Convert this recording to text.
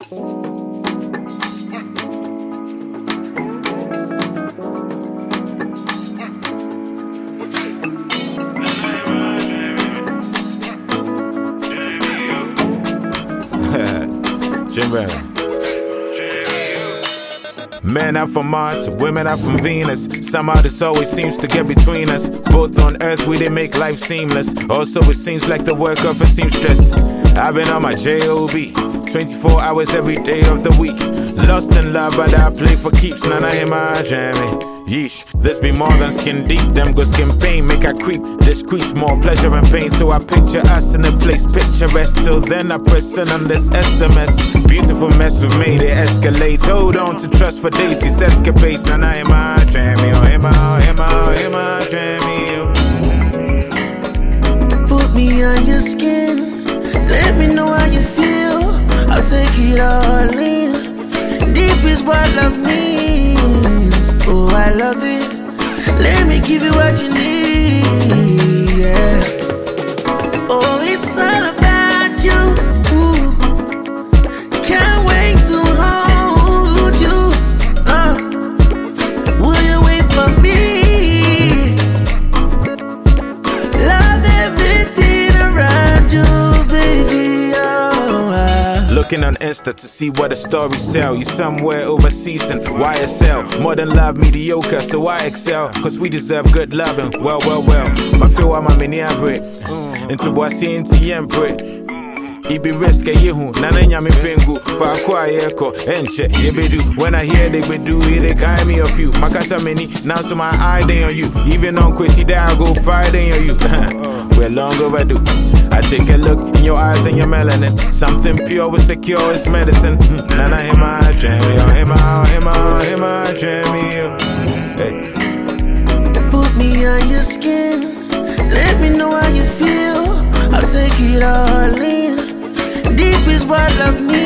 Jimbo. Men are from Mars, women are from Venus. Somehow this always seems to get between us. Both on Earth, we didn't make life seamless. Also, it seems like the work of a seamstress. I've been on my J.O.B. 24 hours every day of the week. Lost in love, but I play for keeps. None of my jammy. Yeesh, this be more than skin deep. Them go skin pain, make I creep. Discreet, more pleasure and pain. So I picture us in a place picturesque. Till then I press in on this SMS. Beautiful mess, we made it escalate. Hold on to trust for days, these escapades. None of my jammy. Oh, him out, jammy. Put me on your skin. Let me know how you feel. I'll take it all in. Deep is what love means. Oh, I love it. Let me give you what you need. Yeah. Oh, it's all about you. Ooh. Can't wait to hold you. Will you wait for me? Love everything around you, baby. Looking on Insta to see what the stories tell. You somewhere overseas in YSL. Modern love mediocre, so I excel. Cause we deserve good loving. Well. I feel I'm a mini abre. Into Boise, into Yempre. Ibi risk a yehu, nana nyame pengu. For a quiet echo, enche, yebedu. When I hear they be do it, they kind me of you. Makata many, now so my eye day on you. Even on Quincy Day, I go Friday on you. We're long overdue. I take a look in your eyes and your melanin. Something pure with secure is medicine. Nana him out, jammy, oh him out, jammy. Hey. Put me on your skin. Let me know how you feel. I'll take it all in. Deep is what love means.